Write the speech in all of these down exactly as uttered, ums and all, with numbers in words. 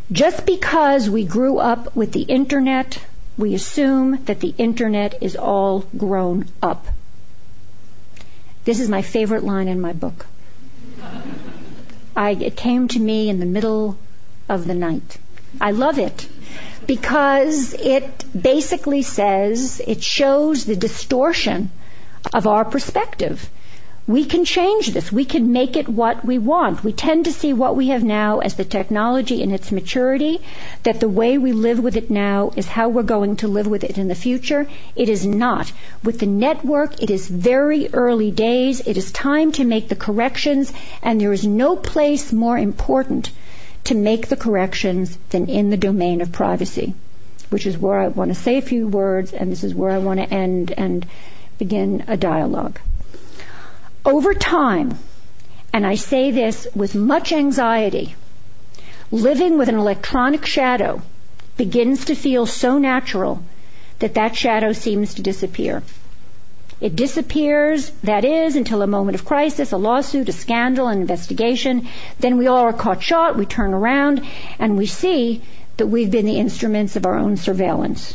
Just because we grew up with the Internet, we assume that the Internet is all grown up. This is my favorite line in my book. I, it came to me in the middle of the night. I love it because it basically says, it shows the distortion of our perspective. We can change this. We can make it what we want. We tend to see what we have now as the technology in its maturity, that the way we live with it now is how we're going to live with it in the future. It is not. With the network, it is very early days. It is time to make the corrections, and there is no place more important to make the corrections than in the domain of privacy, which is where I want to say a few words, and this is where I want to end and begin a dialogue. Over time, and I say this with much anxiety, living with an electronic shadow begins to feel so natural that that shadow seems to disappear. It disappears, that is, until a moment of crisis, a lawsuit, a scandal, an investigation. Then we all are caught short, we turn around, and we see that we've been the instruments of our own surveillance.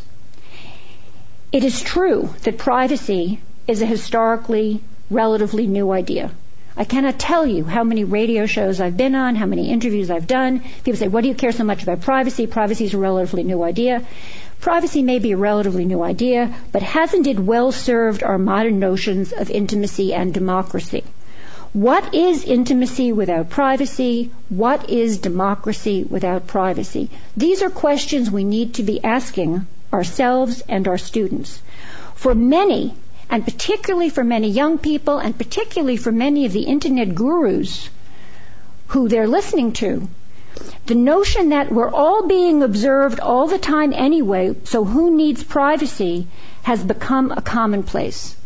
It is true that privacy is a historically relatively new idea. I cannot tell you how many radio shows I've been on, how many interviews I've done. People say, what do you care so much about privacy? Privacy is a relatively new idea. Privacy may be a relatively new idea, but hasn't it well served our modern notions of intimacy and democracy? What is intimacy without privacy? What is democracy without privacy? These are questions we need to be asking ourselves and our students. For many, and particularly for many young people, and particularly for many of the Internet gurus who they're listening to, the notion that we're all being observed all the time anyway, so who needs privacy, has become a commonplace.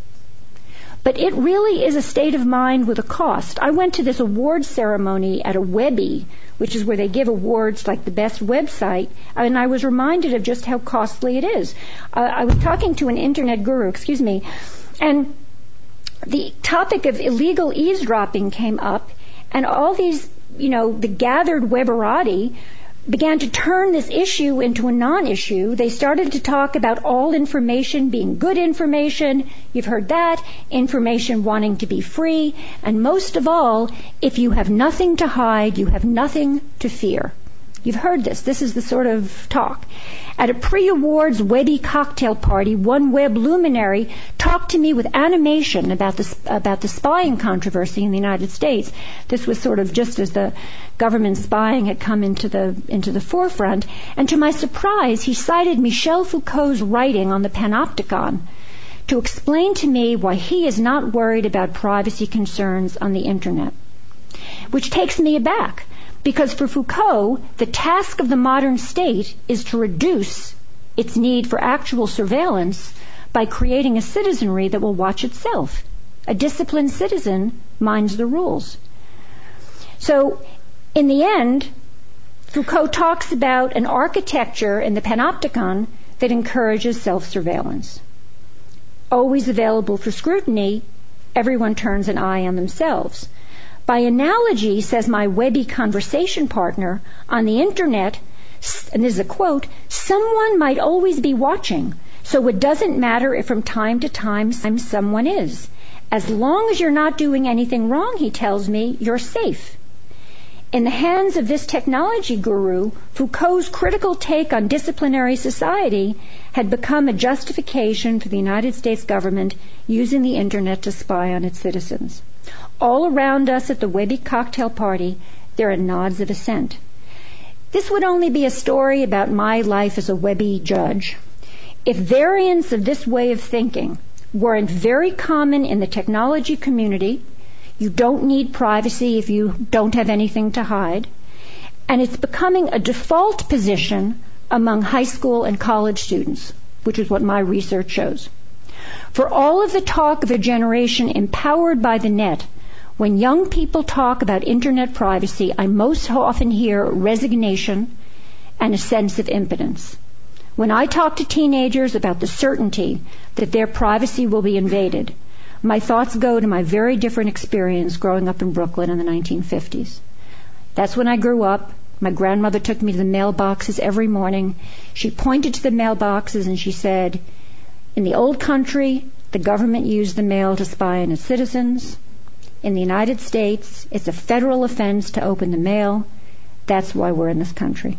But it really is a state of mind with a cost. I went to this awards ceremony at a Webby, which is where they give awards like the best website, and I was reminded of just how costly it is. Uh, I was talking to an Internet guru, excuse me, and the topic of illegal eavesdropping came up, and all these, you know, the gathered Weberati began to turn this issue into a non-issue. They started to talk about all information being good information. You've heard that. Information wanting to be free. And most of all, if you have nothing to hide, you have nothing to fear. You've heard this. This is the sort of talk. At a pre-awards Webby cocktail party, one web luminary talked to me with animation about the, about the spying controversy in the United States. This was sort of just as the government spying had come into the, into the forefront. And to my surprise, he cited Michel Foucault's writing on the panopticon to explain to me why he is not worried about privacy concerns on the Internet. Which takes me aback. Because for Foucault, the task of the modern state is to reduce its need for actual surveillance by creating a citizenry that will watch itself. A disciplined citizen minds the rules. So, in the end, Foucault talks about an architecture in the panopticon that encourages self-surveillance. Always available for scrutiny, everyone turns an eye on themselves. By analogy, says my Webby conversation partner, on the Internet, and this is a quote, someone might always be watching, so it doesn't matter if from time to time someone is. As long as you're not doing anything wrong, he tells me, you're safe. In the hands of this technology guru, Foucault's critical take on disciplinary society had become a justification for the United States government using the Internet to spy on its citizens. All around us at the Webby cocktail party, there are nods of assent. This would only be a story about my life as a Webby judge if variants of this way of thinking weren't very common in the technology community. You don't need privacy if you don't have anything to hide. And it's becoming a default position among high school and college students, which is what my research shows. For all of the talk of a generation empowered by the net, when young people talk about Internet privacy, I most often hear resignation and a sense of impotence. When I talk to teenagers about the certainty that their privacy will be invaded, my thoughts go to my very different experience growing up in Brooklyn in the nineteen fifties. That's when I grew up. My grandmother took me to the mailboxes every morning. She pointed to the mailboxes and she said, in the old country, the government used the mail to spy on its citizens. In the United States, it's a federal offense to open the mail. That's why we're in this country.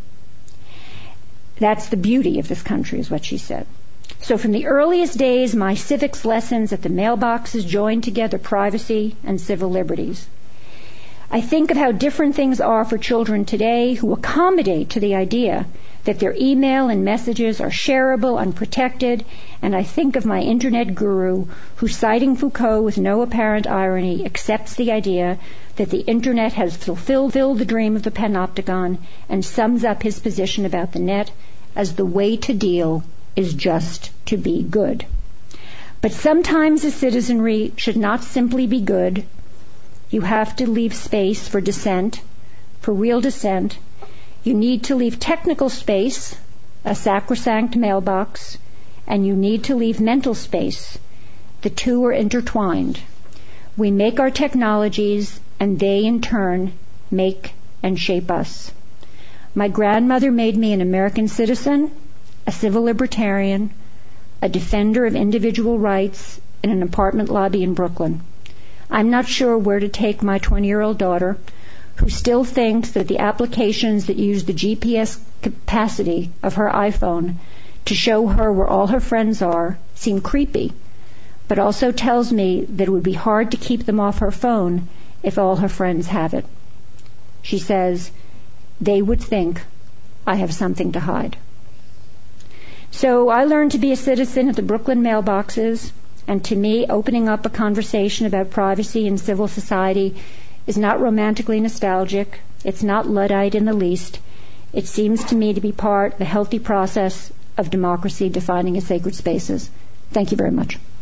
That's the beauty of this country, is what she said. So from the earliest days, my civics lessons at the mailboxes joined together privacy and civil liberties. I think of how different things are for children today who accommodate to the idea that their email and messages are shareable, unprotected, and I think of my internet guru who, citing Foucault with no apparent irony, accepts the idea that the internet has fulfilled the dream of the panopticon and sums up his position about the net as the way to deal is just to be good. But sometimes a citizenry should not simply be good. You have to leave space for dissent, for real dissent. You need to leave technical space, a sacrosanct mailbox, and you need to leave mental space. The two are intertwined. We make our technologies, and they in turn make and shape us. My grandmother made me an American citizen, a civil libertarian, a defender of individual rights in an apartment lobby in Brooklyn. I'm not sure where to take my twenty-year-old daughter, who still thinks that the applications that use the G P S capacity of her iPhone to show her where all her friends are seem creepy, but also tells me that it would be hard to keep them off her phone if all her friends have it. She says, they would think I have something to hide. So I learned to be a citizen at the Brooklyn mailboxes, and to me, opening up a conversation about privacy and civil society is not romantically nostalgic. It's not Luddite in the least. It seems to me to be part of the healthy process of democracy defining its sacred spaces. Thank you very much.